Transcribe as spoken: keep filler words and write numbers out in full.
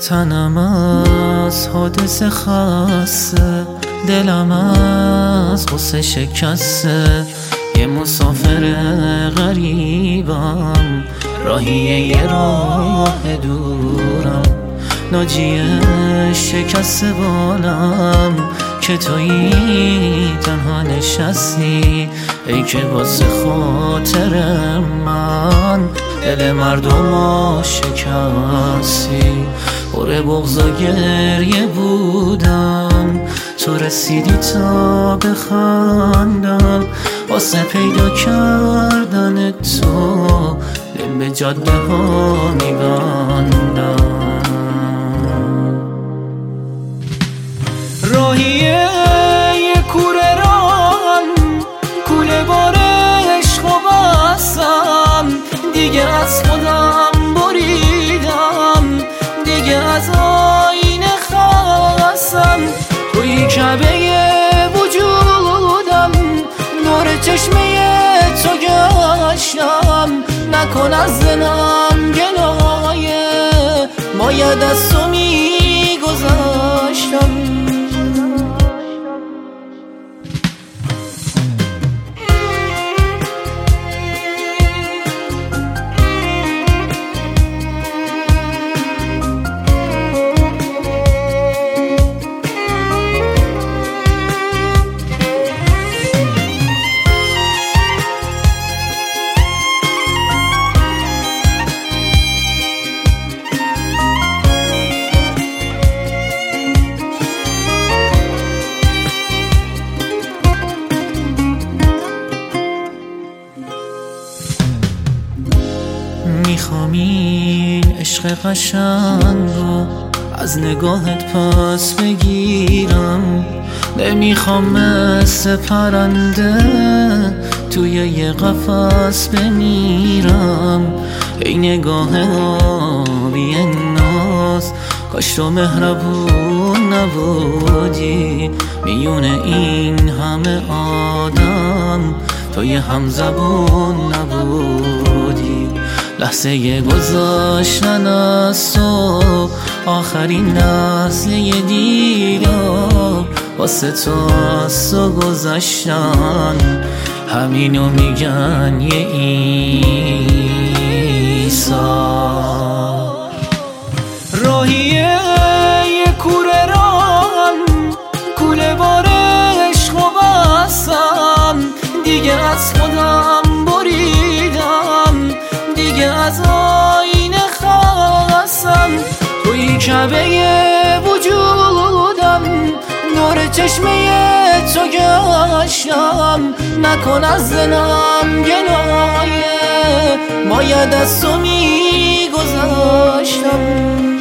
تنم از حادثه خسته، دلم از غصه شکسته، یه مسافر غریبم، راهی یه راه دورم، ناجی شکست بالم که تویی تنها نشستی، ای که واسه خاطر من دل مردم شکستی. پر بغض و گریه بودم، تو رسیدی تا بخندم، واسه پیدا کردن تو دل به جاده ها میبندم. راهی یه کوره ران، کوله بار عشق و بستم، دیگه از خودم بریدم، دیگه از آینه خواستم، توی کعبه وجودم، نور چشمه تو گشتم، نکن از دلم گلایه، باید از تو میگذشتم. میخوام این عشق قشنگو از نگاهت پس بگیرم، نمیخوام مثل پرنده توی یه قفس بمیرم. ای نگاه آبی ناز، کاش تو مهربون نبودی، میون این همه آدم تو یه همزبون نبودی. لحظه گذاشتن از تو، آخرین لحظه دیدار، واسه تو از تو گذشتن، همینو میگن یه ایسا. راهی یه کوره ران، کوله بار عشق و بستم، دیگه از خودم بریدم، دیگه از آینه خواستم، توی کعبه وجودم، نور چشمه تو گشتم، نکن از دلم گلایه، باید از تو میگذشتم.